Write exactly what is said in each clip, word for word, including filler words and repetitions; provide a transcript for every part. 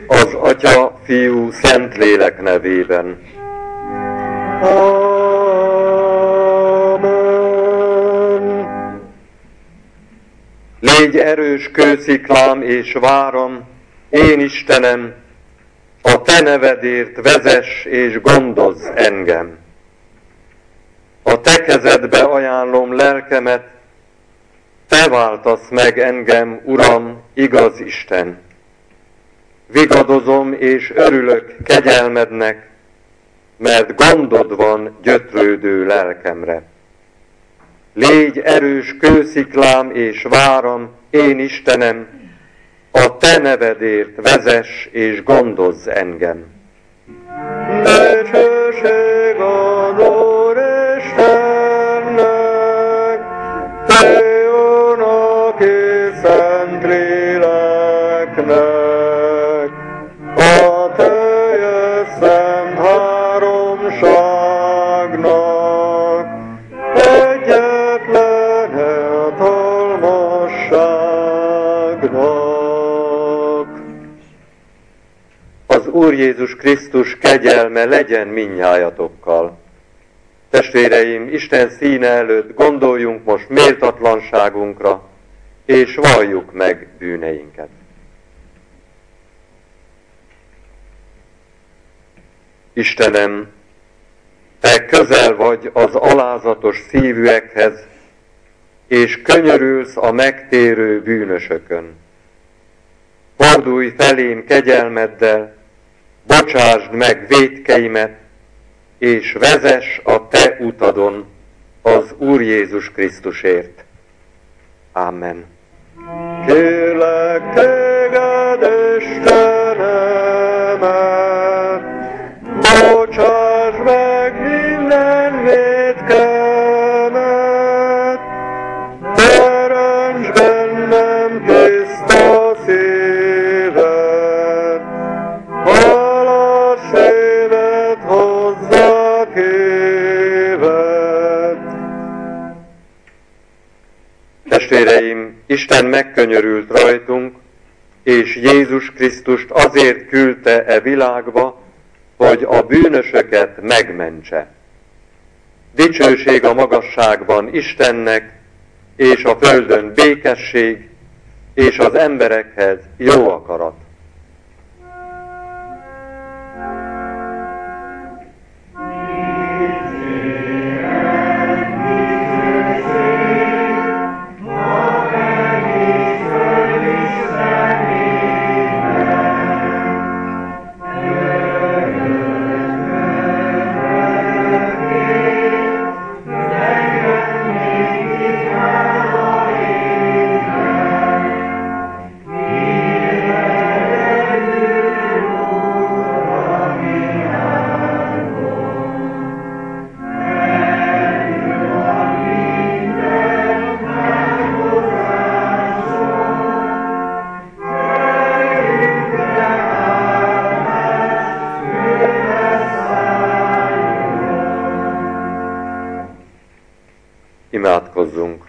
Az Atya, Fiú, Szentlélek nevében. Amen. Légy erős kősziklám és váram, én Istenem, a te nevedért vezess és gondozz engem. A te kezedbe ajánlom lelkemet, te váltasz meg engem, Uram, igaz Isten. Vigadozom és örülök kegyelmednek, mert gondod van gyötrődő lelkemre. Légy erős kősziklám és váram, én Istenem, a te nevedért vezess és gondozz engem. Dicsőség az Úristennek, Fiúnak és Szentléleknek, a teljes szent háromságnak, egyetlen hatalmasságnak. Az Úr Jézus Krisztus kegyelme legyen mindnyájatokkal. Testvéreim, Isten színe előtt gondoljunk most méltatlanságunkra, és valljuk meg bűneinket. Istenem, te közel vagy az alázatos szívűekhez, és könyörülsz a megtérő bűnösökön. Fordulj felém kegyelmeddel, bocsásd meg vétkeimet, és vezess a te utadon az Úr Jézus Krisztusért. Amen. Kérlek téged, Istenemet, bocsáss meg minden vétkemet, teremts bennem tiszta szívet, halas szívet hozzak évet. Testvéreim, Isten megkönyörült rajtunk, és Jézus Krisztust azért küldte e világba, hogy a bűnösöket megmentse. Dicsőség a magasságban Istennek, és a földön békesség, és az emberekhez jó akarat. Imádkozzunk.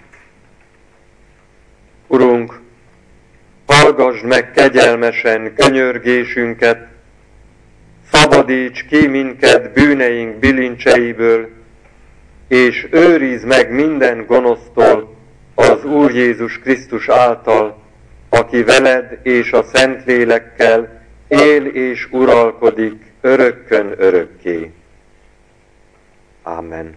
Urunk, hallgassd meg kegyelmesen könyörgésünket, szabadíts ki minket bűneink bilincseiből, és őrizd meg minden gonosztól az Úr Jézus Krisztus által, aki veled és a Szentlélekkel él és uralkodik örökkön örökké. Amen.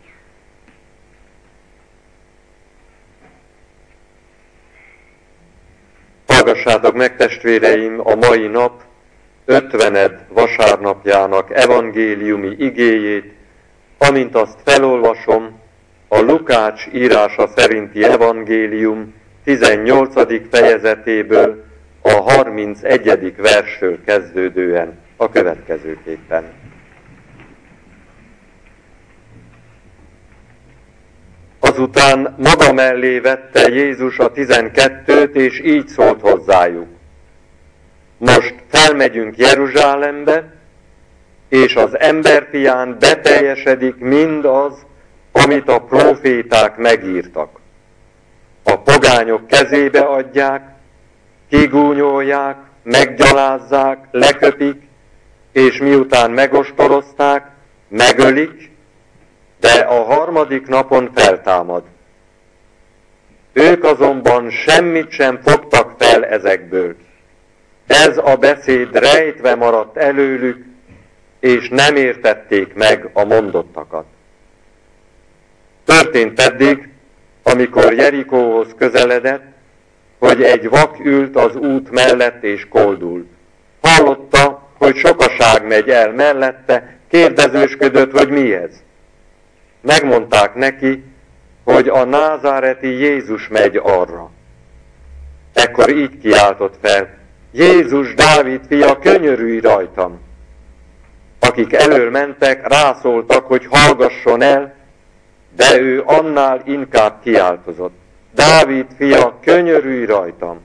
Hallgassátok meg, testvéreim, a mai nap ötvened vasárnapjának evangéliumi igéjét, amint azt felolvasom, a Lukács írása szerinti evangélium tizennyolcadik fejezetéből, a harmincegyedik verstől kezdődően a következőképpen. Azután maga mellé vette Jézus a tizenkettőt, és így szólt hozzájuk. Most felmegyünk Jeruzsálembe, és az emberfián beteljesedik mindaz, amit a próféták megírtak. A pogányok kezébe adják, kigúnyolják, meggyalázzák, leköpik, és miután megostorozták, megölik, de a harmadik napon feltámad. Ők azonban semmit sem fogtak fel ezekből. Ez a beszéd rejtve maradt előlük, és nem értették meg a mondottakat. Történt pedig, amikor Jerikóhoz közeledett, hogy egy vak ült az út mellett és koldult. Hallotta, hogy sokaság megy el mellette, kérdezősködött, hogy mi ez. Megmondták neki, hogy a názáreti Jézus megy arra. Ekkor így kiáltott fel: Jézus, Dávid fia, könyörülj rajtam! Akik elől mentek, rászóltak, hogy hallgasson el, de ő annál inkább kiáltozott: Dávid fia, könyörülj rajtam!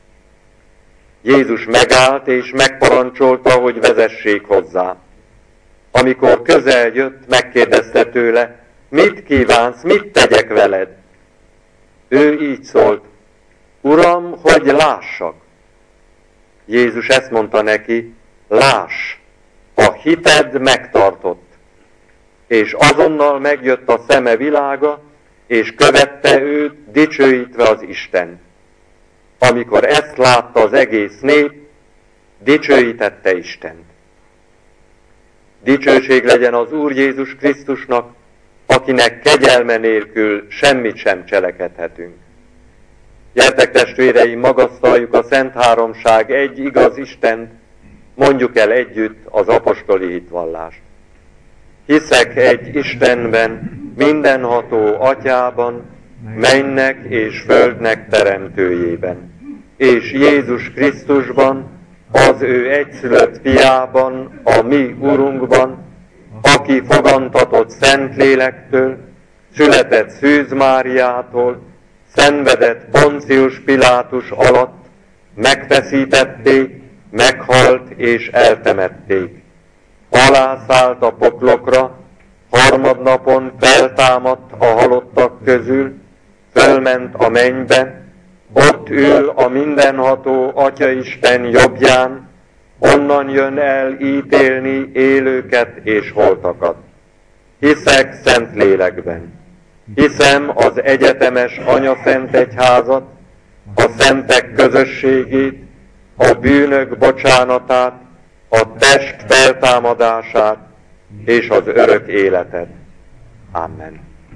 Jézus megállt és megparancsolta, hogy vezessék hozzá. Amikor közel jött, megkérdezte tőle: mit kívánsz, mit tegyek veled? Ő így szólt: Uram, hogy lássak. Jézus ezt mondta neki: láss, a hited megtartott. És azonnal megjött a szeme világa, és követte őt, dicsőítve az Istent. Amikor ezt látta az egész nép, dicsőítette Istent. Dicsőség legyen az Úr Jézus Krisztusnak, akinek kegyelme nélkül semmit sem cselekedhetünk. Gyertek, testvéreim, magasztaljuk a Szent Háromság egy igaz Istent, mondjuk el együtt az apostoli hitvallást. Hiszek egy Istenben, mindenható Atyában, mennynek és földnek teremtőjében, és Jézus Krisztusban, az ő egyszülött fiában, a mi Urunkban, aki fogantatott Szentlélektől, született Szűz Máriától, szenvedett Poncius Pilátus alatt, megfeszítették, meghalt és eltemették. Alászállt a poklokra, harmadnapon feltámadt a halottak közül, fölment a mennybe, ott ül a mindenható Atyaisten jobbján, onnan jön el ítélni élőket és holtakat. Hiszek szent lélekben. Hiszem az egyetemes Anyaszent Egyházat, a szentek közösségét, a bűnök bocsánatát, a test feltámadását és az örök életet. Amen.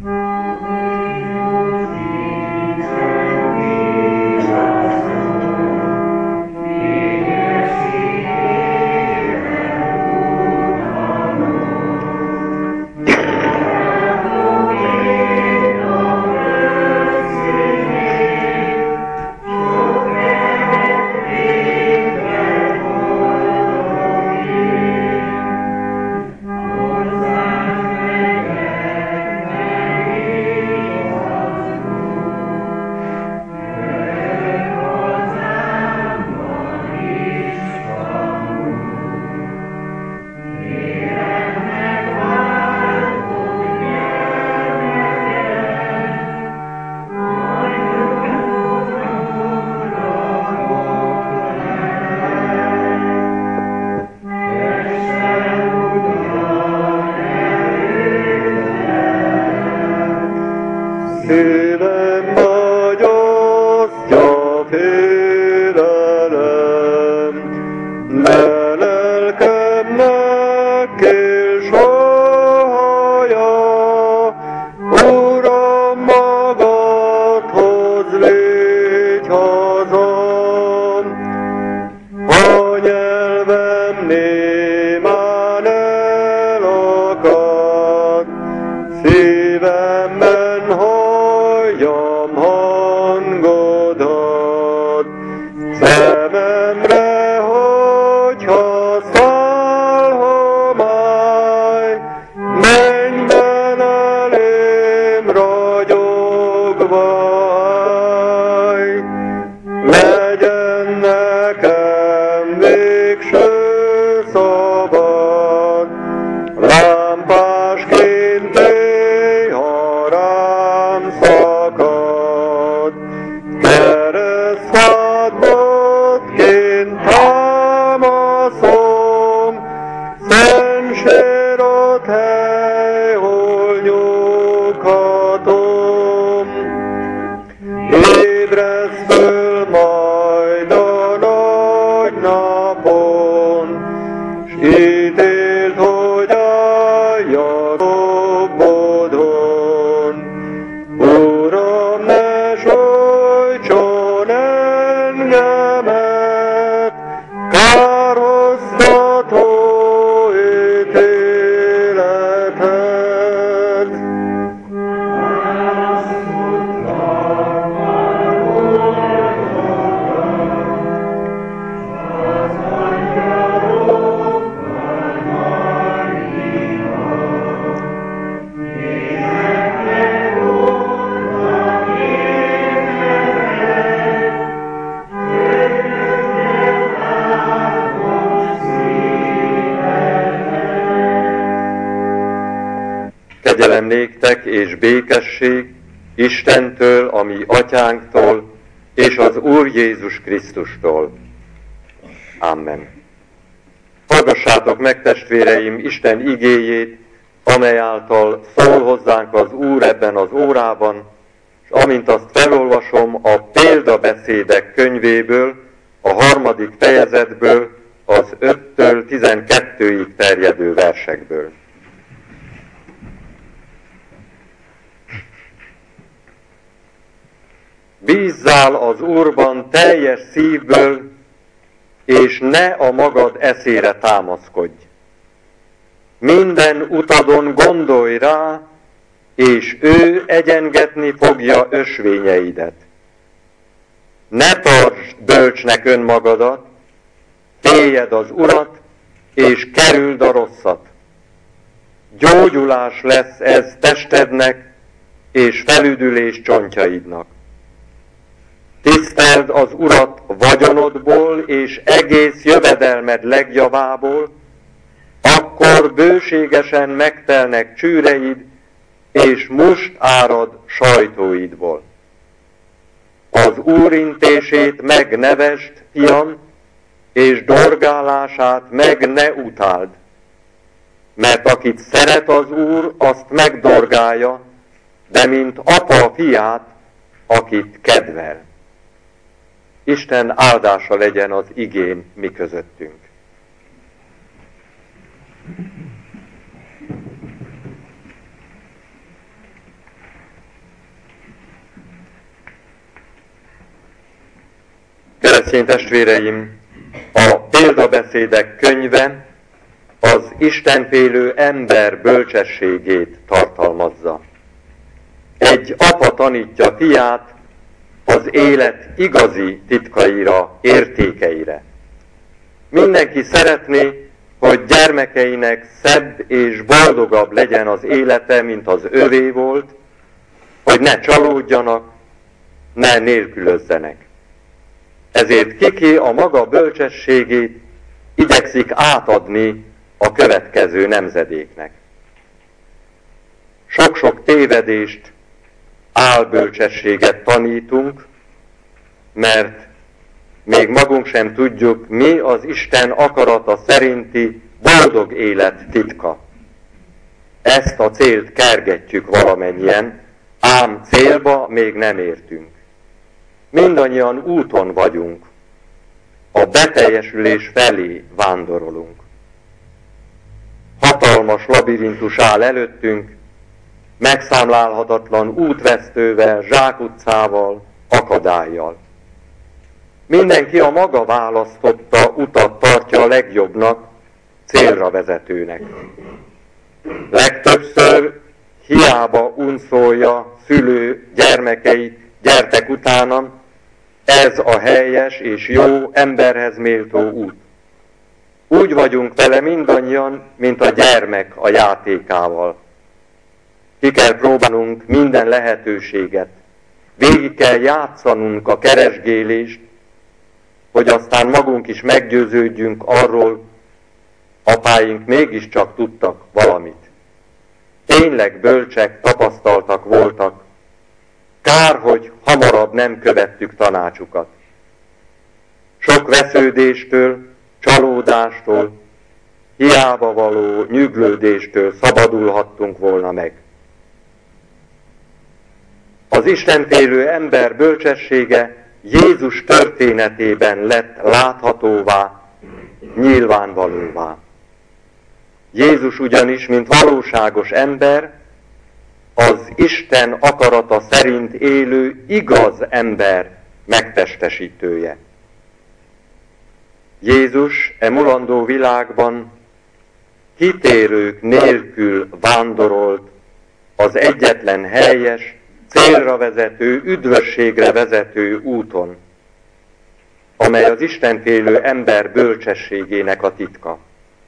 Szívem nagy osztja félelem, de lelkemnek és haja, Uram, magadhoz légy hazam. A nyelvem némán elakad, szívemben halljam hangodat, szememre, hogyha száll homály, mennyben elém ragyogva állj. Legyen nekem végső szó, nyugodt hely, hol nyughatom. Ébredsz föl majd a nagy napon, s ítéld, hogy álljak jobbodon. Uram, ne sújtson engemet, kárhoztató ítéleted. Kegyelem néktek és békesség Istentől, a mi atyánktól, és az Úr Jézus Krisztustól. Amen. Hallgassátok meg, testvéreim, Isten igéjét, amely által szól hozzánk az Úr ebben az órában, és amint azt felolvasom a Példabeszédek könyvéből, a harmadik fejezetből, az öttől tizenkettőig terjedő versekből. Bízzál az Úrban teljes szívből, és ne a magad eszére támaszkodj. Minden utadon gondolj rá, és ő egyengetni fogja ösvényeidet. Ne tartsd bölcsnek önmagadat, féljed az Urat, és kerüld a rosszat. Gyógyulás lesz ez testednek, és felüdülés csontjaidnak. Tiszteld az Urat vagyonodból és egész jövedelmed legjavából, akkor bőségesen megtelnek csűreid, és must árad sajtóidból. Az Úr intését meg nevesd, fiam, és dorgálását meg ne utáld, mert akit szeret az Úr, azt megdorgálja, de mint apa a fiát, akit kedvel. Isten áldása legyen az igén mi közöttünk. Keresztény testvéreim, a Példabeszédek könyve az istenfélő ember bölcsességét tartalmazza. Egy apa tanítja fiát az élet igazi titkaira, értékeire. Mindenki szeretné, hogy gyermekeinek szebb és boldogabb legyen az élete, mint az övé volt, hogy ne csalódjanak, ne nélkülözzenek. Ezért kiki a maga bölcsességét igyekszik átadni a következő nemzedéknek. Sok-sok tévedést, álbölcsességet tanítunk, mert még magunk sem tudjuk, mi az Isten akarata szerinti boldog élet titka. Ezt a célt kergetjük valamennyien, ám célba még nem értünk. Mindannyian úton vagyunk, a beteljesülés felé vándorolunk. Hatalmas labirintus áll előttünk, megszámlálhatatlan útvesztővel, zsákutcával, akadályjal. Mindenki a maga választotta utat tartja a legjobbnak, célra vezetőnek. Legtöbbször hiába unszolja szülő gyermekeit, gyertek utánam, ez a helyes és jó, emberhez méltó út. Úgy vagyunk vele mindannyian, mint a gyermek a játékával. Ki kell próbálnunk minden lehetőséget, végig kell játszanunk a keresgélést, hogy aztán magunk is meggyőződjünk arról, apáink mégiscsak tudtak valamit. Tényleg bölcsek, tapasztaltak voltak, kár, hogy hamarabb nem követtük tanácsukat. Sok vesződéstől, csalódástól, hiába való nyüglődéstől szabadulhattunk volna meg. Az istenfélő ember bölcsessége Jézus történetében lett láthatóvá, nyilvánvalóvá. Jézus ugyanis, mint valóságos ember, az Isten akarata szerint élő igaz ember megtestesítője. Jézus e mulandó világban kitérők nélkül vándorolt az egyetlen helyes, célra vezető, üdvösségre vezető úton, amely az istenfélő ember bölcsességének a titka.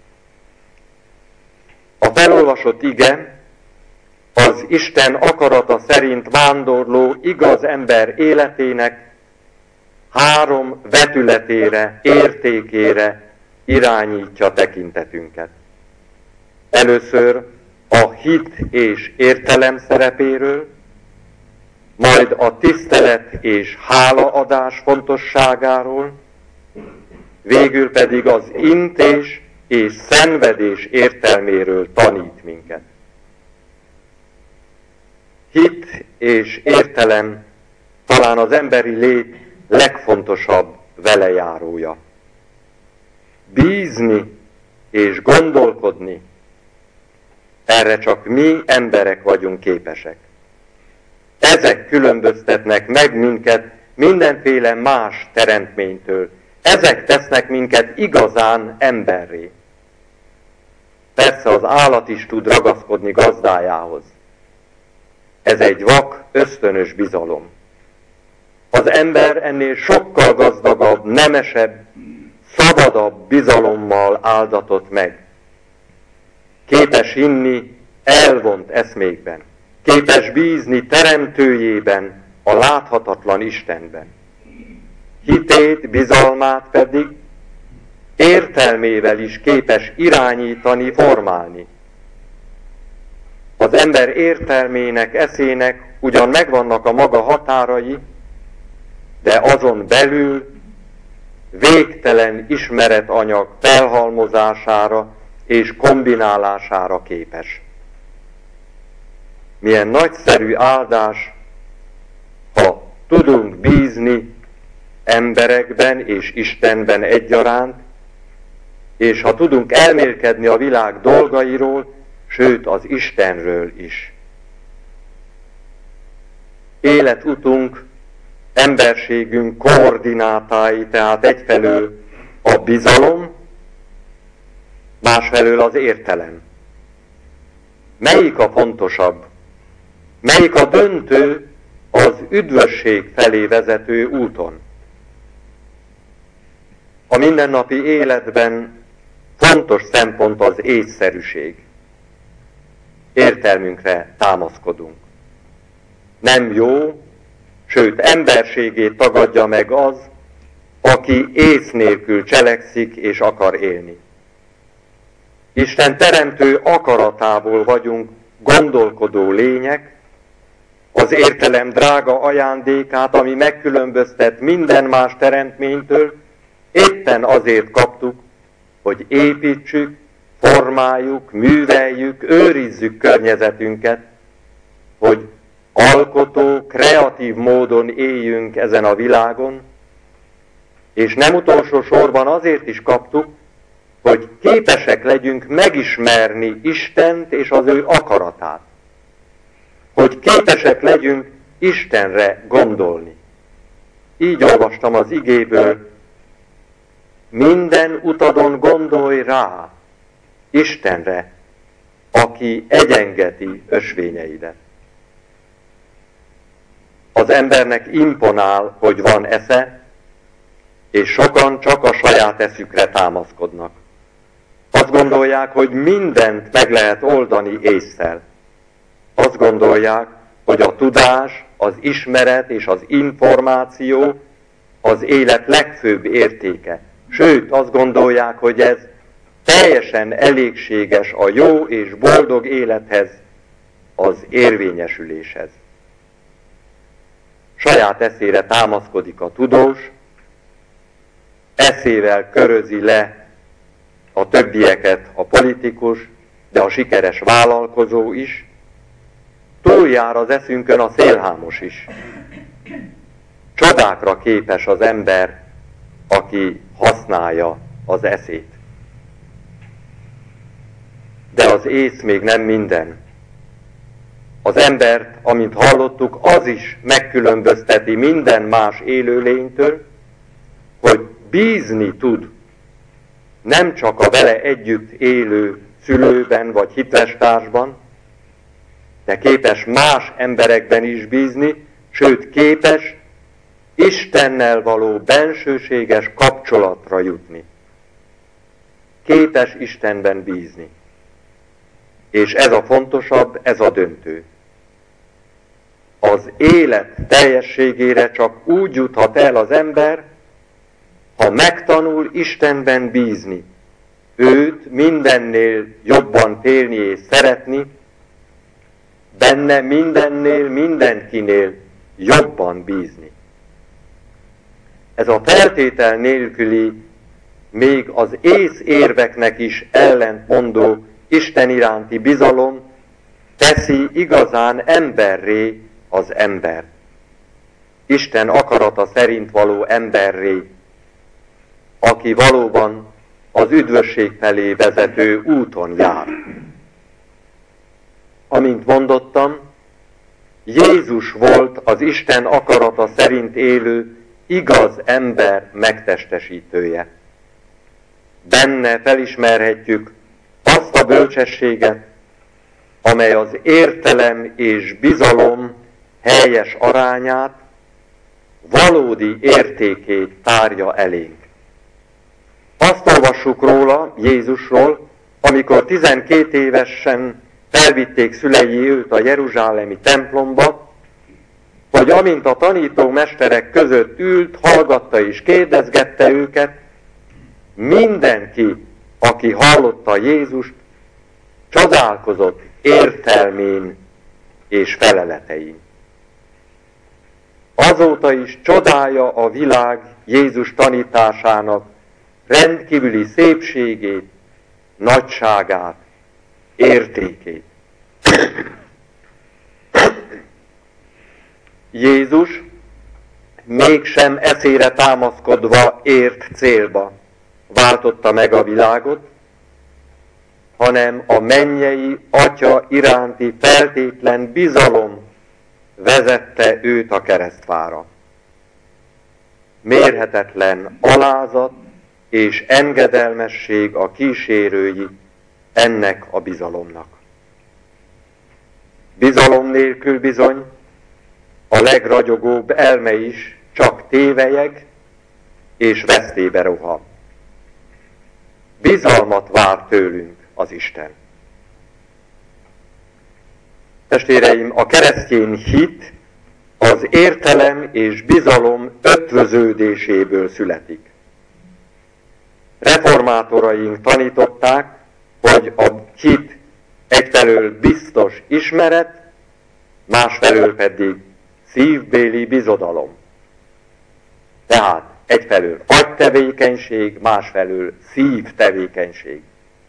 A felolvasott ige az Isten akarata szerint vándorló igaz ember életének három vetületére, értékére irányítja tekintetünket. Először a hit és értelem szerepéről, majd a tisztelet és hálaadás fontosságáról, végül pedig az intés és szenvedés értelméről tanít minket. Hit és értelem talán az emberi lét legfontosabb velejárója. Bízni és gondolkodni, erre csak mi emberek vagyunk képesek. Ezek különböztetnek meg minket mindenféle más teremtménytől. Ezek tesznek minket igazán emberré. Persze az állat is tud ragaszkodni gazdájához. Ez egy vak, ösztönös bizalom. Az ember ennél sokkal gazdagabb, nemesebb, szabadabb bizalommal áldatott meg. Képes hinni elvont eszmékben. Képes bízni teremtőjében, a láthatatlan Istenben. Hitét, bizalmát pedig értelmével is képes irányítani, formálni. Az ember értelmének, eszének ugyan megvannak a maga határai, de azon belül végtelen ismeretanyag felhalmozására és kombinálására képes. Milyen nagyszerű áldás, ha tudunk bízni emberekben és Istenben egyaránt, és ha tudunk elmélkedni a világ dolgairól, sőt az Istenről is. Életutunk, emberségünk koordinátái, tehát egyfelől a bizalom, másfelől az értelem. Melyik a fontosabb? Melyik a döntő az üdvösség felé vezető úton? A mindennapi életben fontos szempont az észszerűség. Értelmünkre támaszkodunk. Nem jó, sőt emberségét tagadja meg az, aki ész nélkül cselekszik és akar élni. Isten teremtő akaratából vagyunk gondolkodó lények, az értelem drága ajándékát, ami megkülönböztet minden más teremtménytől, éppen azért kaptuk, hogy építsük, formáljuk, műveljük, őrizzük környezetünket, hogy alkotó, kreatív módon éljünk ezen a világon, és nem utolsó sorban azért is kaptuk, hogy képesek legyünk megismerni Istent és az ő akaratát. Hogy képesek legyünk Istenre gondolni. Így olvastam az igéből, minden utadon gondolj rá, Istenre, aki egyengeti ösvényeidet. Az embernek imponál, hogy van esze, és sokan csak a saját eszükre támaszkodnak. Azt gondolják, hogy mindent meg lehet oldani ésszel. Azt gondolják, hogy a tudás, az ismeret és az információ az élet legfőbb értéke. Sőt, azt gondolják, hogy ez teljesen elégséges a jó és boldog élethez, az érvényesüléshez. Saját eszére támaszkodik a tudós, eszével körözi le a többieket a politikus, de a sikeres vállalkozó is, túljár az eszünkön a szélhámos is. Csodákra képes az ember, aki használja az eszét. De az ész még nem minden. Az embert, amint hallottuk, az is megkülönbözteti minden más élőlénytől, hogy bízni tud nem csak a vele együtt élő szülőben vagy hitvestársban, de képes más emberekben is bízni, sőt képes Istennel való bensőséges kapcsolatra jutni. Képes Istenben bízni. És ez a fontosabb, ez a döntő. Az élet teljességére csak úgy juthat el az ember, ha megtanul Istenben bízni, őt mindennél jobban félni és szeretni, benne mindennél, mindenkinél jobban bízni. Ez a feltétel nélküli, még az ész érveknek is ellentmondó Isten iránti bizalom teszi igazán emberré az ember. Isten akarata szerint való emberré, aki valóban az üdvösség felé vezető úton jár. Amint mondottam, Jézus volt az Isten akarata szerint élő, igaz ember megtestesítője. Benne felismerhetjük azt a bölcsességet, amely az értelem és bizalom helyes arányát, valódi értékét tárja elénk. Azt olvassuk róla, Jézusról, amikor tizenkét évesen felvitték szülei őt a jeruzsálemi templomba, hogy amint a tanító mesterek között ült, hallgatta és kérdezgette őket, mindenki, aki hallotta Jézust, csodálkozott értelmén és feleletein. Azóta is csodálja a világ Jézus tanításának rendkívüli szépségét, nagyságát, értékét. Jézus mégsem eszére támaszkodva ért célba váltotta meg a világot, hanem a mennyei Atya iránti feltétlen bizalom vezette őt a keresztfára. Mérhetetlen alázat és engedelmesség a kísérői ennek a bizalomnak. Bizalom nélkül bizony a legragyogóbb elme is csak tévelyeg és vesztébe rohan. Bizalmat vár tőlünk az Isten. Testvéreim, a keresztény hit az értelem és bizalom ötvöződéséből születik. Reformátoraink tanították, hogy a hit egyfelől biztos ismeret, másfelől pedig szívbéli bizodalom. Tehát egyfelől agytevékenység, másfelől szívtevékenység.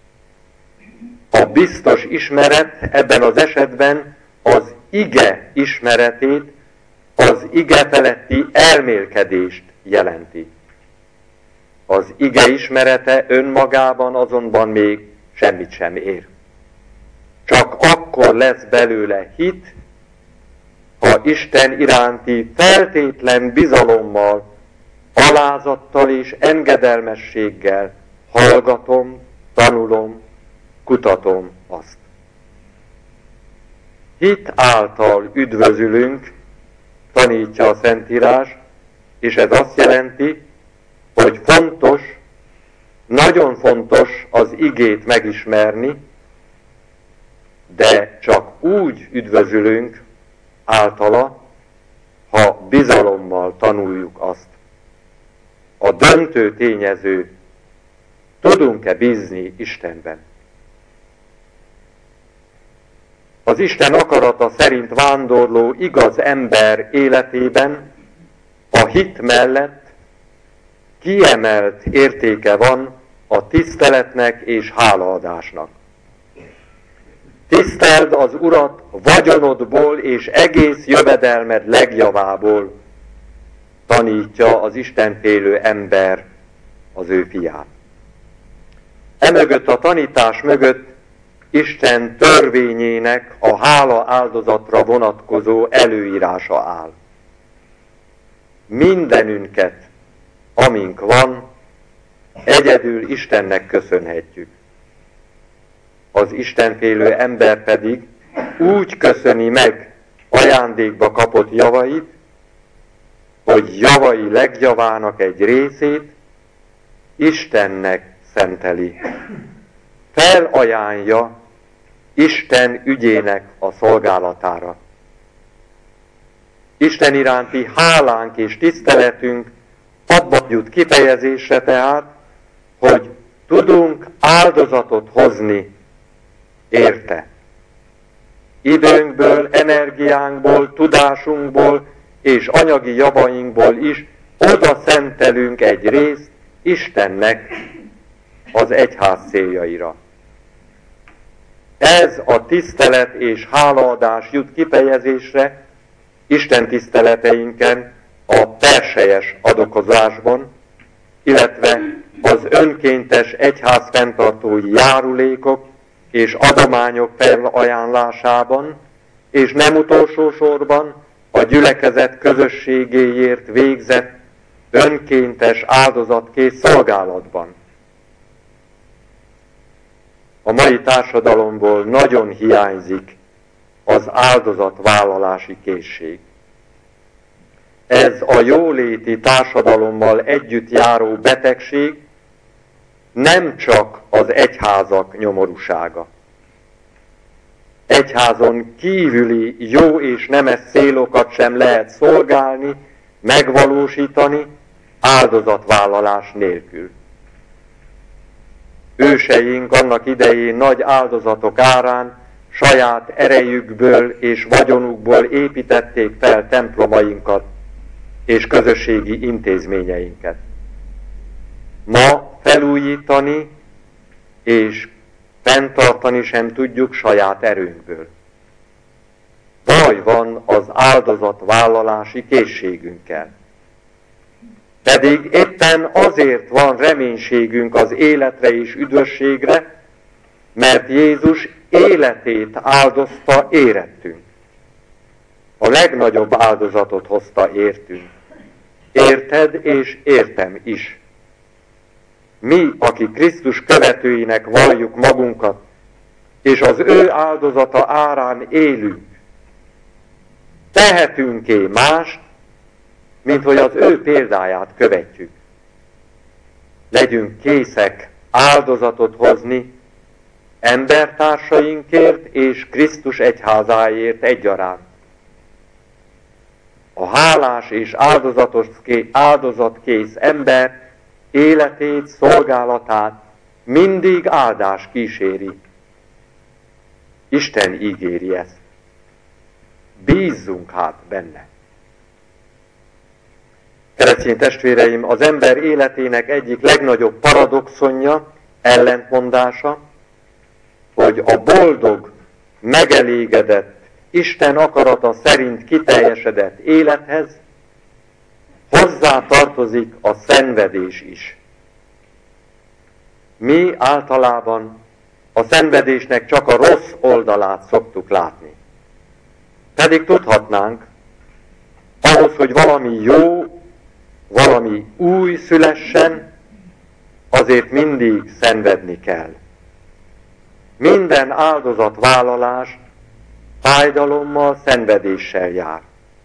A biztos ismeret ebben az esetben az ige ismeretét, az ige feletti elmélkedést jelenti. Az ige ismerete önmagában azonban még semmit sem ér. Csak akkor lesz belőle hit, ha Isten iránti feltétlen bizalommal, alázattal és engedelmességgel hallgatom, tanulom, kutatom azt. Hit által üdvözülünk, tanítja a Szentírás, és ez azt jelenti, hogy fontos, nagyon fontos az igét megismerni, de csak úgy üdvözülünk általa, ha bizalommal tanuljuk azt. A döntő tényező, tudunk-e bízni Istenben? Az Isten akarata szerint vándorló igaz ember életében a hit mellett kiemelt értéke van a tiszteletnek és hálaadásnak. Tiszteld az Urat vagyonodból és egész jövedelmed legjavából, tanítja az istenfélő ember az ő fiát. Emögött a tanítás mögött Isten törvényének a hála áldozatra vonatkozó előírása áll. Mindenünket, amink van, egyedül Istennek köszönhetjük. Az istenfélő ember pedig úgy köszöni meg ajándékba kapott javait, hogy javai legjavának egy részét Istennek szenteli. Felajánlja Isten ügyének a szolgálatára. Isten iránti hálánk és tiszteletünk abban jut kifejezésre tehát, hogy tudunk áldozatot hozni érte. Időnkből, energiánkból, tudásunkból és anyagi javainkból is oda szentelünk egy részt Istennek az egyház céljaira. Ez a tisztelet és hálaadás jut kifejezésre Isten tiszteleteinken, a perselyes adokozásban, illetve az önkéntes egyház fenntartói járulékok és adományok felajánlásában, és nem utolsó sorban a gyülekezet közösségéért végzett önkéntes áldozatkész szolgálatban. A mai társadalomból nagyon hiányzik az áldozatvállalási készség. Ez a jóléti társadalommal együtt járó betegség nem csak az egyházak nyomorúsága. Egyházon kívüli jó és nemes célokat sem lehet szolgálni, megvalósítani áldozatvállalás nélkül. Őseink annak idején nagy áldozatok árán saját erejükből és vagyonukból építették fel templomainkat és közösségi intézményeinket. Ma felújítani és fenntartani sem tudjuk saját erőnkből. Baj van az áldozatvállalási készségünkkel. Pedig éppen azért van reménységünk az életre és üdvösségre, mert Jézus életét áldozta érettünk. A legnagyobb áldozatot hozta értünk. Érted és értem is. Mi, akik Krisztus követőinek valljuk magunkat, és az ő áldozata árán élünk, tehetünk-e mást, mint hogy az ő példáját követjük. Legyünk készek áldozatot hozni embertársainkért és Krisztus egyházáért egyaránt. A hálás és áldozatos, áldozatkész ember életét, szolgálatát mindig áldás kíséri. Isten ígéri ezt. Bízzunk hát benne. Keresztény testvéreim, az ember életének egyik legnagyobb paradoxonja, ellentmondása, hogy a boldog, megelégedett, Isten akarata szerint kiteljesedett élethez hozzá tartozik a szenvedés is. Mi általában a szenvedésnek csak a rossz oldalát szoktuk látni. Pedig tudhatnánk, ahhoz, hogy valami jó, valami új szülessen, azért mindig szenvedni kell. Minden áldozatvállalás fájdalommal, szenvedéssel jár.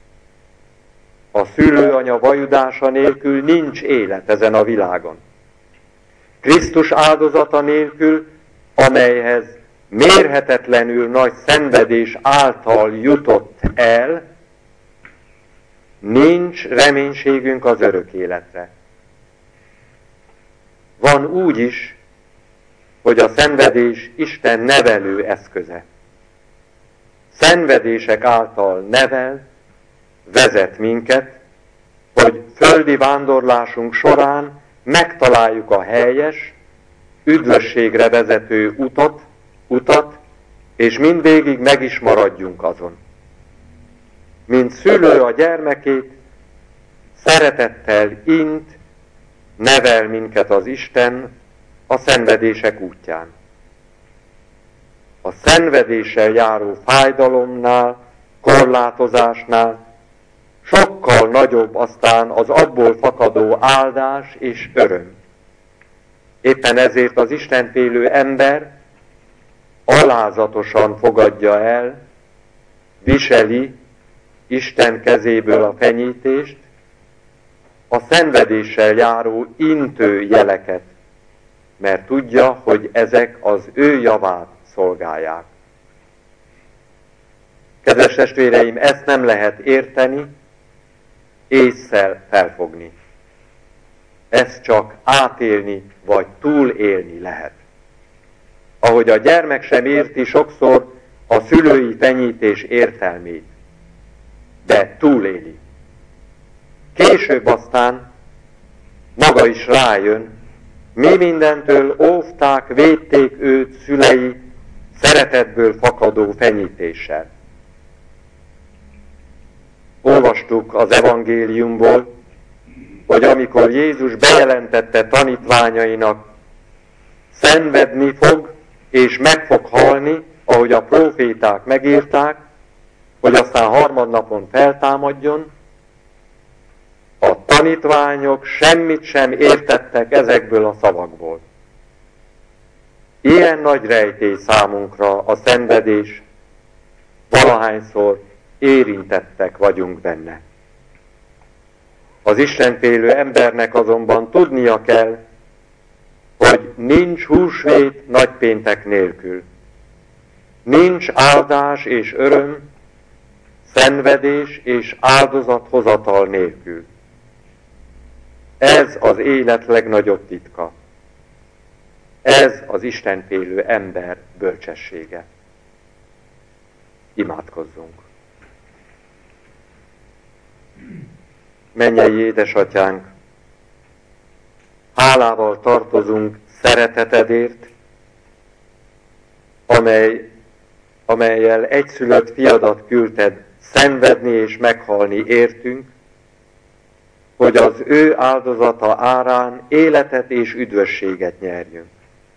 A szülőanya vajudása nélkül nincs élet ezen a világon. Krisztus áldozata nélkül, amelyhez mérhetetlenül nagy szenvedés által jutott el, nincs reménységünk az örök életre. Van úgy is, hogy a szenvedés Isten nevelő eszköze. Szenvedések által nevel, vezet minket, hogy földi vándorlásunk során megtaláljuk a helyes üdvösségre vezető utat, utat, és mindvégig meg is maradjunk azon. Mint szülő a gyermekét, szeretettel int, nevel minket az Isten a szenvedések útján. A szenvedéssel járó fájdalomnál, korlátozásnál sokkal nagyobb aztán az abból fakadó áldás és öröm. Éppen ezért az istenfélő ember alázatosan fogadja el, viseli Isten kezéből a fenyítést, a szenvedéssel járó intő jeleket, mert tudja, hogy ezek az ő javát szolgálják. Kedves testvéreim, ezt nem lehet érteni, ésszel felfogni. Ezt csak átélni, vagy túlélni lehet. Ahogy a gyermek sem érti sokszor a szülői fenyítés értelmét, de túléli. Később aztán maga is rájön, mi mindentől óvták, védték őt szülei szeretetből fakadó fenyítéssel. Olvastuk az evangéliumból, hogy amikor Jézus bejelentette tanítványainak, szenvedni fog és meg fog halni, ahogy a próféták megírták, hogy aztán harmadnapon feltámadjon, a tanítványok semmit sem értettek ezekből a szavakból. Ilyen nagy rejtély számunkra a szenvedés, valahányszor érintettek vagyunk benne. Az istenfélő embernek azonban tudnia kell, hogy nincs húsvét nagypéntek nélkül. Nincs áldás és öröm, szenvedés és áldozathozatal nélkül. Ez az élet legnagyobb titka. Ez az istenfélő ember bölcsessége. Imádkozzunk. Mennyei édesatyánk, hálával tartozunk szeretetedért, amely, amellyel egyszülött fiadat küldted szenvedni és meghalni értünk, hogy az ő áldozata árán életet és üdvösséget nyerjünk.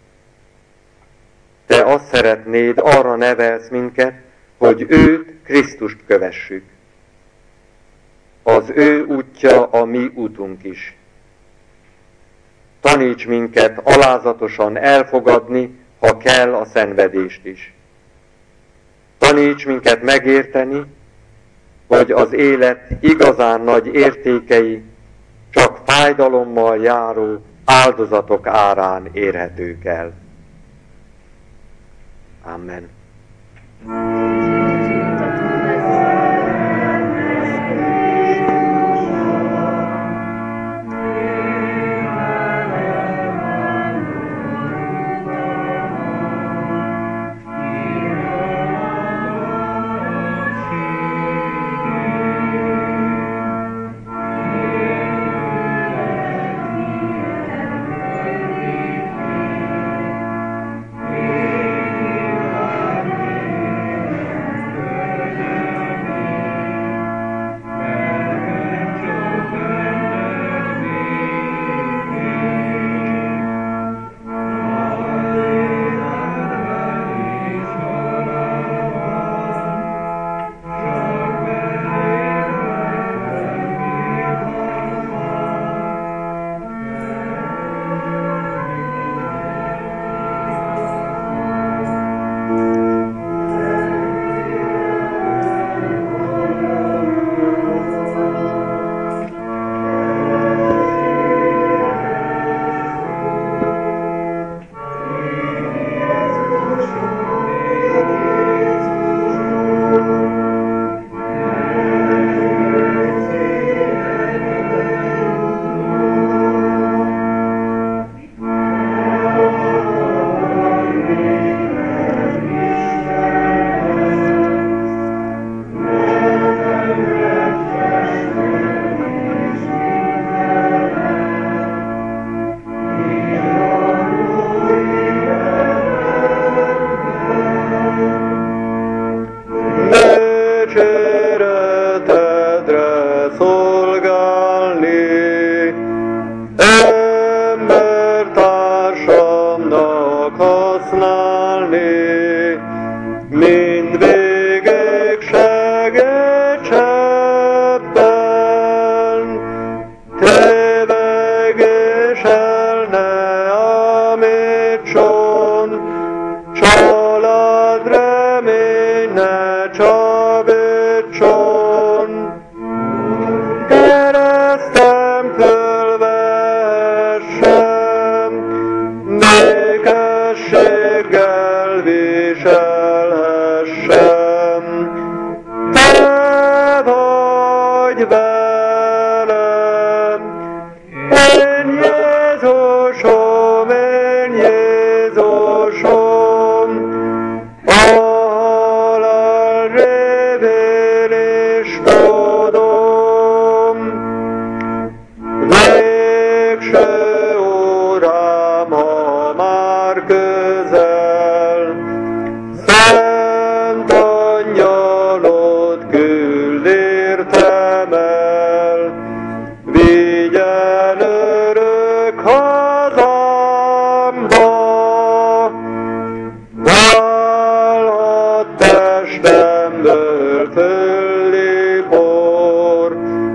Te azt szeretnéd, arra nevelsz minket, hogy őt, Krisztust kövessük. Az ő útja a mi útunk is. Taníts minket alázatosan elfogadni, ha kell, a szenvedést is. Taníts minket megérteni, hogy az élet igazán nagy értékei csak fájdalommal járó áldozatok árán érhetők el. Amen. használni, mindvégig segíts ebben, tévegés el ne ámítson, család remény ne csábítson. Keresztem fölvessem, békességgel viselhessem. Te vagy velem, én Jézusom, én Jézusom, a halál révén is tudom. Végső órám, ha már közel, szent angyalod küld értem el, vigyen örök hazámba, válhat testemből föllépor,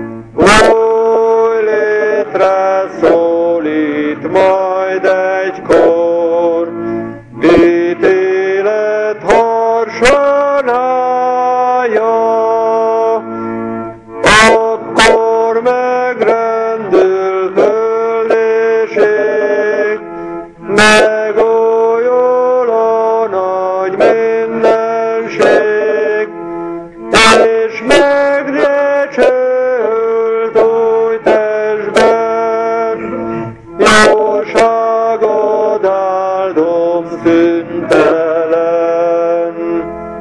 új létre szólít majd egykor, ítélet harsan állja, akkor megrendül föld és ég, megújul a nagy mindenség, és megdicsőült új testben, jóságod áldom szüntelen.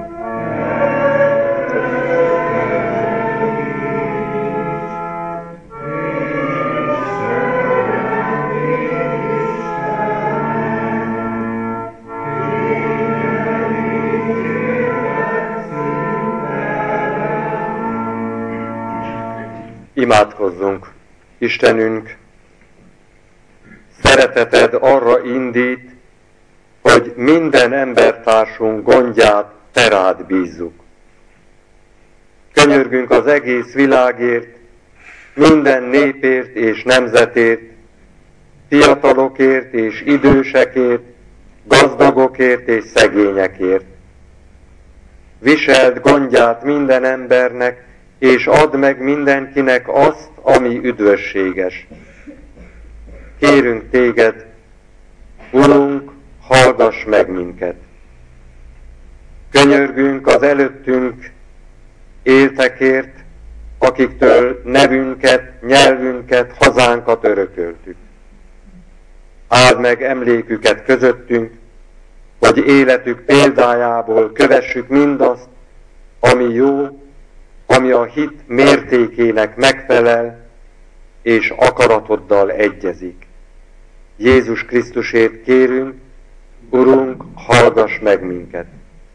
Imádkozzunk! Istenünk, szereteted arra indít, hogy minden embertársunk gondját te rád bízzuk. Könyörgünk az egész világért, minden népért és nemzetért, fiatalokért és idősekért, gazdagokért és szegényekért. Viseld gondját minden embernek, és add meg mindenkinek azt, ami üdvösséges. Kérünk téged, Urunk, hallgass meg minket. Könyörgünk az előttünk éltekért, akiktől nevünket, nyelvünket, hazánkat örököltük. Áld meg emléküket közöttünk, hogy életük példájából kövessük mindazt, ami jó, ami a hit mértékének megfelel, és akaratoddal egyezik. Jézus Krisztusért kérünk, Urunk, hallgass meg minket.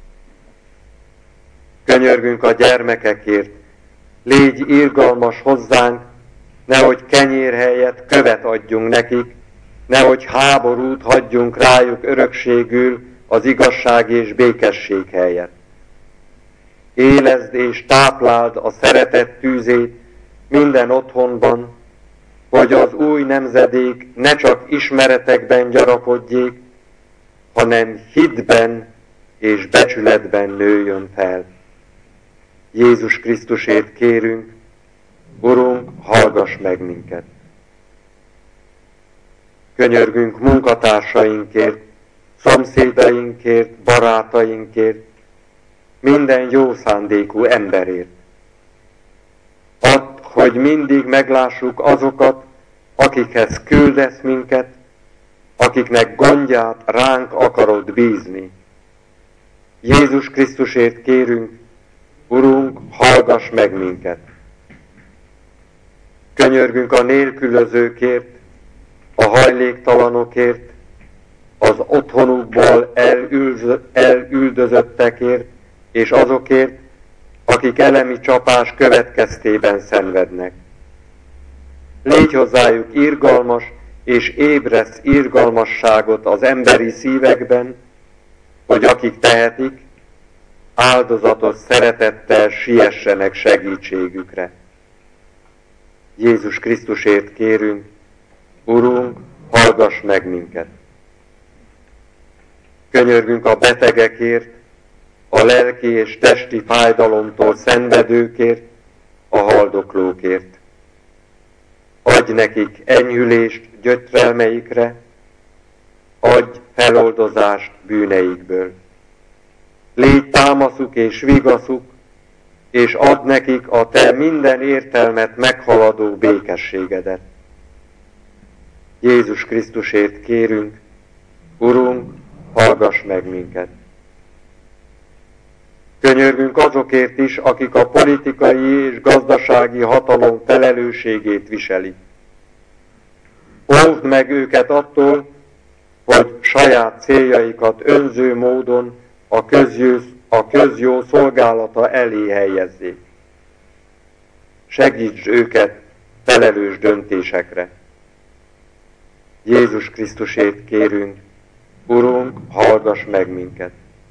Könyörgünk a gyermekekért, légy irgalmas hozzánk, nehogy kenyér helyett követ adjunk nekik, nehogy háborút hagyjunk rájuk örökségül az igazság és békesség helyett. Élezd és tápláld a szeretet tűzét minden otthonban, hogy az új nemzedék ne csak ismeretekben gyarapodjék, hanem hitben és becsületben nőjön fel. Jézus Krisztusért kérünk, Urunk, hallgass meg minket. Könyörgünk munkatársainkért, szomszédainkért, barátainkért, minden jó szándékú emberért. Add, hogy mindig meglássuk azokat, akikhez küldesz minket, akiknek gondját ránk akarod bízni. Jézus Krisztusért kérünk, Urunk, hallgass meg minket. Könyörgünk a nélkülözőkért, a hajléktalanokért, az otthonukból elüldözöttekért, és azokért, akik elemi csapás következtében szenvednek. Légy hozzájuk irgalmas, és ébresz irgalmasságot az emberi szívekben, hogy akik tehetik, áldozatos szeretettel siessenek segítségükre. Jézus Krisztusért kérünk, Urunk, hallgass meg minket! Könyörgünk a betegekért, a lelki és testi fájdalomtól szenvedőkért, a haldoklókért. Adj nekik enyhülést gyötrelmeikre, adj feloldozást bűneikből. Légy támaszuk és vigaszuk, és add nekik a te minden értelmet meghaladó békességedet. Jézus Krisztusért kérünk, Urunk, hallgass meg minket! Könyörgünk azokért is, akik a politikai és gazdasági hatalom felelősségét viselik. Óvd meg őket attól, hogy saját céljaikat önző módon a közjó, a közjó szolgálata elé helyezzék. Segíts őket felelős döntésekre. Jézus Krisztusért kérünk, Urunk, hallgass meg minket!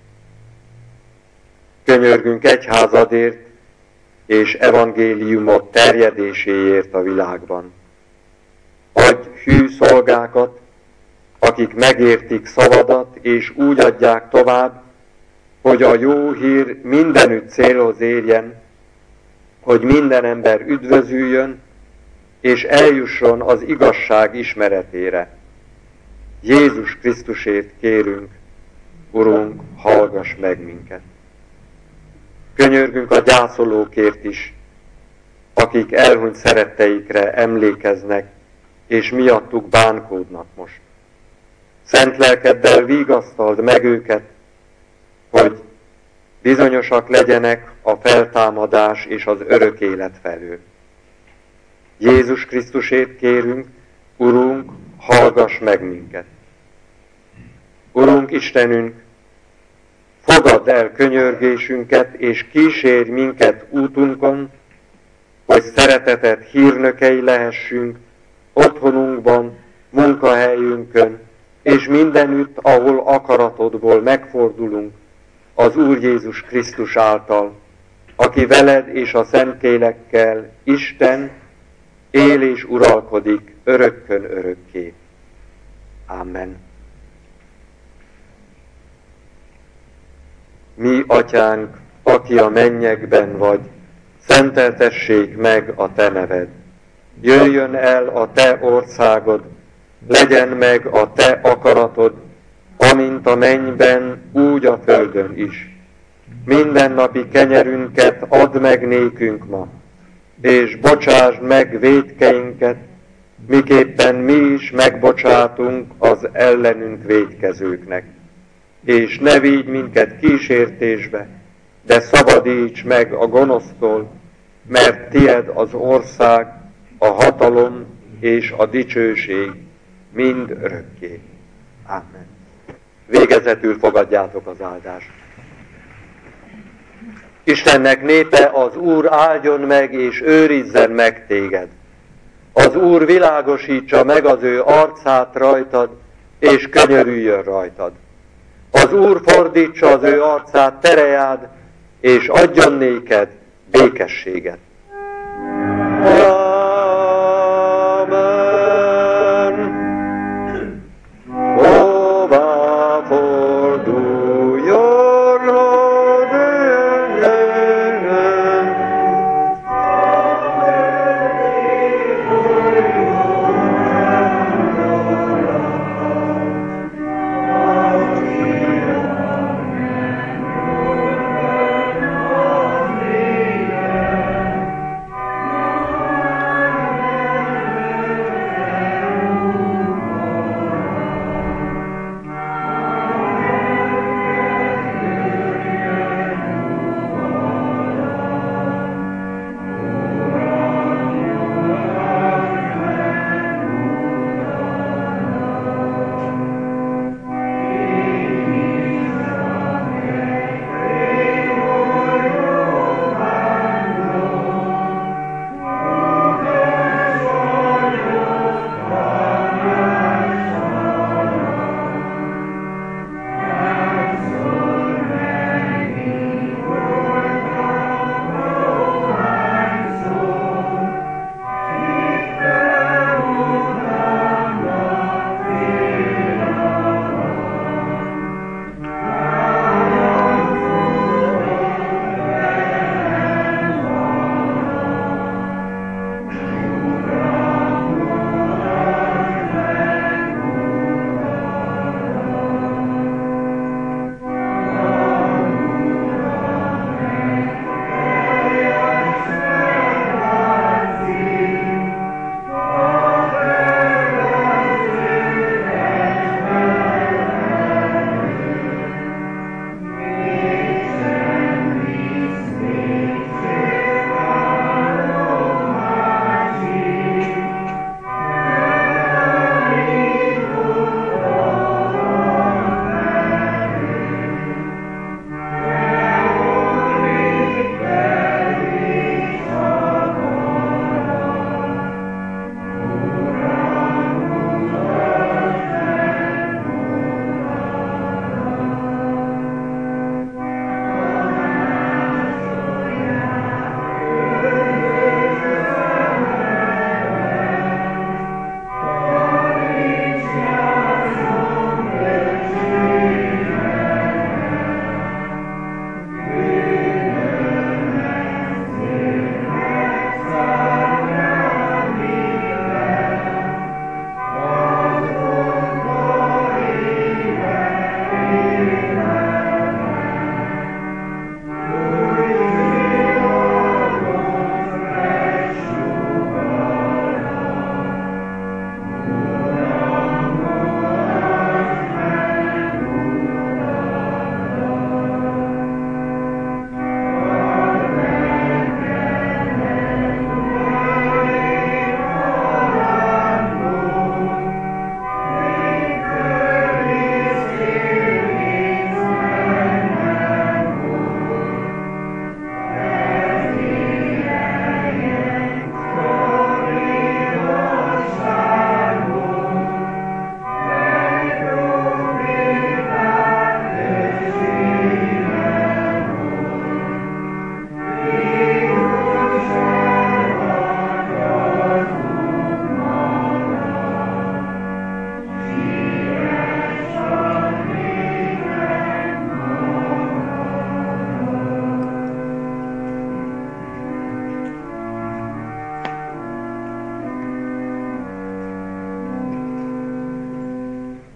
Könyörgünk egyházadért és evangéliumot terjedéséért a világban. Adj hű szolgákat, akik megértik szavadat, és úgy adják tovább, hogy a jó hír mindenütt célhoz érjen, hogy minden ember üdvözüljön, és eljusson az igazság ismeretére. Jézus Krisztusért kérünk, Urunk, hallgass meg minket! Könyörgünk a gyászolókért is, akik elhunyt szeretteikre emlékeznek, és miattuk bánkódnak most. Szent lelkeddel vigasztald meg őket, hogy bizonyosak legyenek a feltámadás és az örök élet felől. Jézus Krisztusért kérünk, Urunk, hallgass meg minket! Urunk Istenünk, fogadd el könyörgésünket, és kísérj minket útunkon, hogy szereteted hírnökei lehessünk otthonunkban, munkahelyünkön, és mindenütt, ahol akaratodból megfordulunk, az Úr Jézus Krisztus által, aki veled és a Szentlélekkel Isten él és uralkodik örökkön örökké. Amen. Mi, Atyánk, aki a mennyekben vagy, szenteltessék meg a te neved. Jöjjön el a te országod, legyen meg a te akaratod, amint a mennyben, úgy a földön is. Mindennapi kenyerünket add meg nékünk ma, és bocsásd meg vétkeinket, miképpen mi is megbocsátunk az ellenünk vétkezőknek. És ne vigy minket kísértésbe, de szabadíts meg a gonosztól, mert tied az ország, a hatalom és a dicsőség mind örökké. Amen. Végezetül fogadjátok az áldást. Istennek népe, az Úr áldjon meg és őrizzen meg téged. Az Úr világosítsa meg az ő arcát rajtad, és könyörüljön rajtad. Az Úr fordítsa az ő arcát terejád, és adjon néked békességet.